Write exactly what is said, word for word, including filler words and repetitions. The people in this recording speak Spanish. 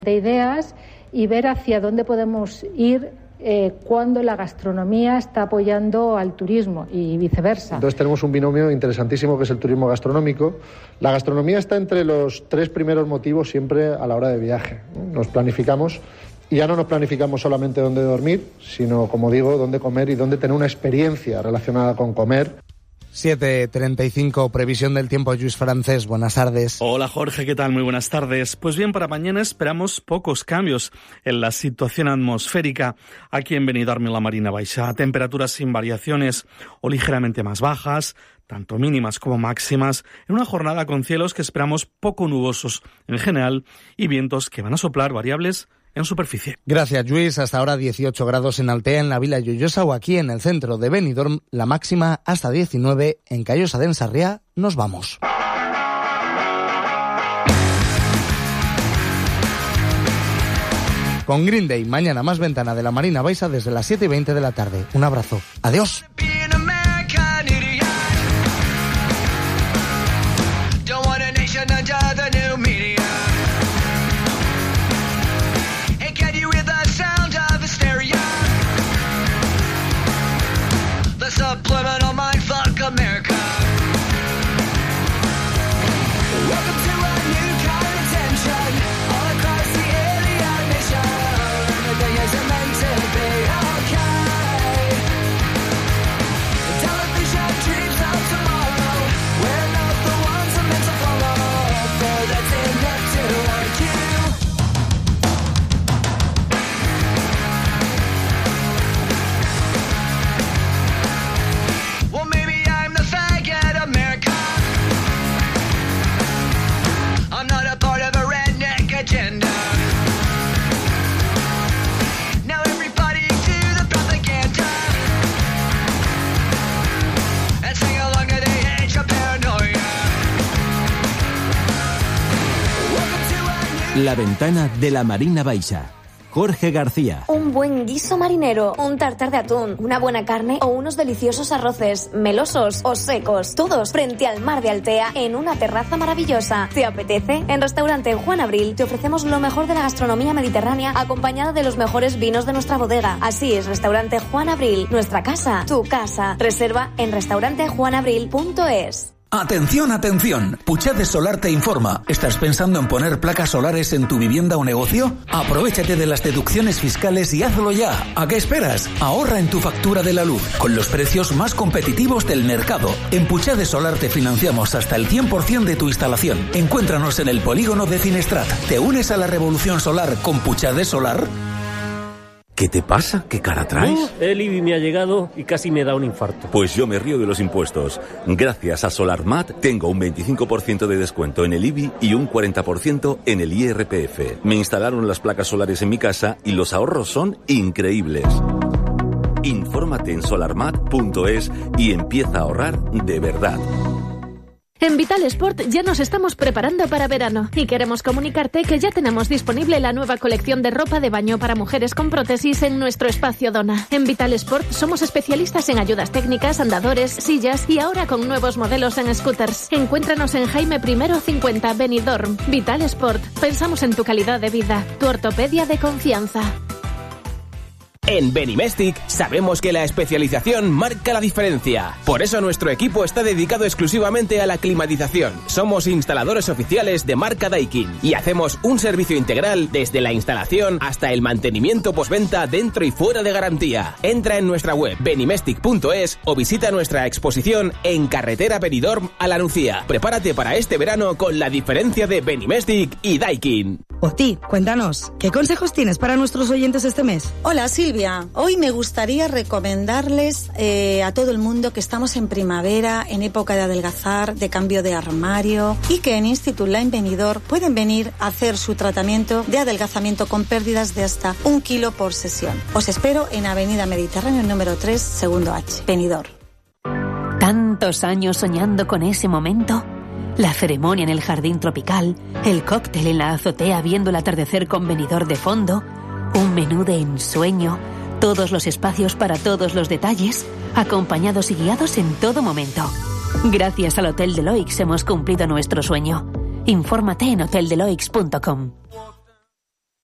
de ideas y ver hacia dónde podemos ir eh, cuando la gastronomía está apoyando al turismo y viceversa. Entonces tenemos un binomio interesantísimo que es el turismo gastronómico. La gastronomía está entre los tres primeros motivos siempre a la hora de viaje. Nos planificamos y ya no nos planificamos solamente dónde dormir, sino, como digo, dónde comer y dónde tener una experiencia relacionada con comer. siete treinta y cinco, previsión del tiempo, Lluís Francés, buenas tardes. Hola Jorge, ¿qué tal? Muy buenas tardes. Pues bien, para mañana esperamos pocos cambios en la situación atmosférica aquí en Benidorm, en la Marina Baixa. Temperaturas sin variaciones o ligeramente más bajas, tanto mínimas como máximas, en una jornada con cielos que esperamos poco nubosos en general y vientos que van a soplar variables en superficie. Gracias, Lluís. Hasta ahora dieciocho grados en Altea, en la Vila Lloyosa o aquí en el centro de Benidorm, la máxima hasta diecinueve. En Callosa de en Sarriá nos vamos. Con Green Day, mañana más ventana de la Marina Baixa desde las siete y veinte de la tarde. Un abrazo. Adiós. Subliminal mindfuck America. Welcome to a new kind of tension all across the alien nation. Everything isn't meant to be okay. The television dreams of tomorrow. We're not the ones I'm meant to follow. Though that's enough to argue. La ventana de la Marina Baixa. Jorge García. Un buen guiso marinero, un tartar de atún, una buena carne o unos deliciosos arroces, melosos o secos, todos frente al mar de Altea en una terraza maravillosa. ¿Te apetece? En Restaurante Juan Abril te ofrecemos lo mejor de la gastronomía mediterránea acompañada de los mejores vinos de nuestra bodega. Así es, Restaurante Juan Abril, nuestra casa, tu casa. Reserva en restaurante juan abril punto es. Atención, atención. Puchades Solar te informa. ¿Estás pensando en poner placas solares en tu vivienda o negocio? Aprovechate de las deducciones fiscales y hazlo ya. ¿A qué esperas? Ahorra en tu factura de la luz con los precios más competitivos del mercado. En Puchades Solar te financiamos hasta el cien por ciento de tu instalación. Encuéntranos en el polígono de Finestrat. ¿Te unes a la revolución solar con Puchades Solar? ¿Qué te pasa? ¿Qué cara traes? Uh, el I B I me ha llegado y casi me da un infarto. Pues yo me río de los impuestos. Gracias a SolarMat tengo un veinticinco por ciento de descuento en el I B I y un cuarenta por ciento en el I R P F. Me instalaron las placas solares en mi casa y los ahorros son increíbles. Infórmate en solarmat punto es y empieza a ahorrar de verdad. En Vital Sport ya nos estamos preparando para verano y queremos comunicarte que ya tenemos disponible la nueva colección de ropa de baño para mujeres con prótesis en nuestro espacio Dona. En Vital Sport somos especialistas en ayudas técnicas, andadores, sillas y ahora con nuevos modelos en scooters. Encuéntranos en Jaime Primero cincuenta, Benidorm. Vital Sport. Pensamos en tu calidad de vida. Tu ortopedia de confianza. En Benimestic sabemos que la especialización marca la diferencia. Por eso nuestro equipo está dedicado exclusivamente a la climatización. Somos instaladores oficiales de marca Daikin y hacemos un servicio integral desde la instalación hasta el mantenimiento postventa dentro y fuera de garantía. Entra en nuestra web benimestic punto es o visita nuestra exposición en Carretera Benidorm a La Nucía. Prepárate para este verano con la diferencia de Benimestic y Daikin. Oti, cuéntanos, ¿qué consejos tienes para nuestros oyentes este mes? Hola, Silvia. Hoy me gustaría recomendarles eh, a todo el mundo que estamos en primavera, en época de adelgazar, de cambio de armario y que en Institut Line Benidorm pueden venir a hacer su tratamiento de adelgazamiento con pérdidas de hasta un kilo por sesión. Os espero en Avenida Mediterráneo número tres, segundo H, Benidorm. ¿Tantos años soñando con ese momento? La ceremonia en el jardín tropical, el cóctel en la azotea viendo el atardecer con Benidorm de fondo, un menú de ensueño, todos los espacios para todos los detalles, acompañados y guiados en todo momento. Gracias al Hotel Deloix hemos cumplido nuestro sueño. Infórmate en hotel deloix punto com.